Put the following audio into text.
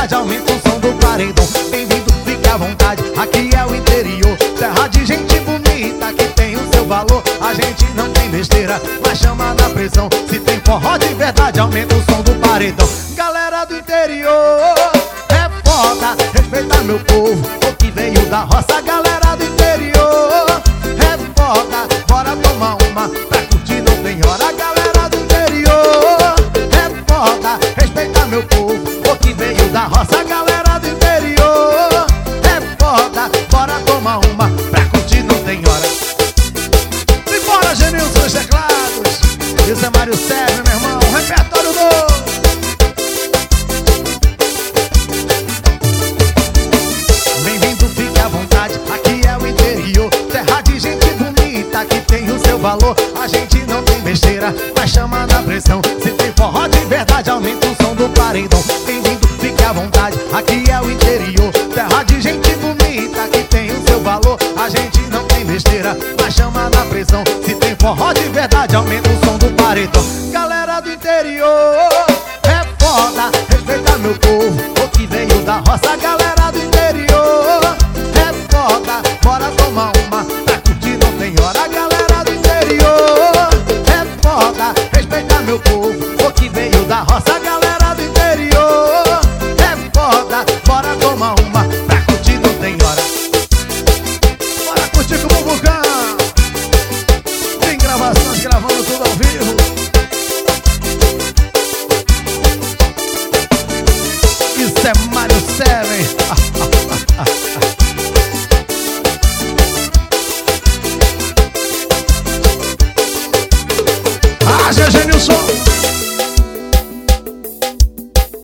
verdade, aumenta o som do paredão. Bem-vindo, fique à vontade, aqui é o interior, terra de gente bonita que tem o seu valor. A gente não tem besteira, mas chama na pressão. Se tem forró de verdade, aumenta o som do paredão. Galera do interior, é foda, respeita meu povo, o que veio da roça. Galera do interior, é foda, bora tomar uma, pra curtir não tem hora. Galera do interior, é foda, respeita meu povo, o que veio da roça. Galera do interior, é foda, bora tomar uma, pra curtir não tem hora. E bora, Genilson nos teclados, isso é Mário Sérgio, meu irmão, repertório novo. Bem-vindo, fique à vontade, aqui é o interior, terra de gente bonita que tem o seu valor. A gente não tem besteira, mas chama na pressão. Se tem forró de verdade, aumenta o som do paredão. Bem-vindo, fique à vontade, aqui é o interior, terra de gente bonita que tem o seu valor. A gente não tem besteira, mas chama na pressão. Se tem forró de verdade, aumenta o som do paredão. Galera do interior, é foda, respeita meu povo, o que veio da roça. Galera do interior, é foda, bora tomar uma, pra curtir não tem hora. Galera do interior, é foda, respeita meu povo, o que veio da roça. Galera do interior, é foda, bora tomar uma, pra curtir não tem hora. Bora curtir com o Bubucão. Tem gravações, gravando tudo ao vivo. Isso é Mário Seven. GG!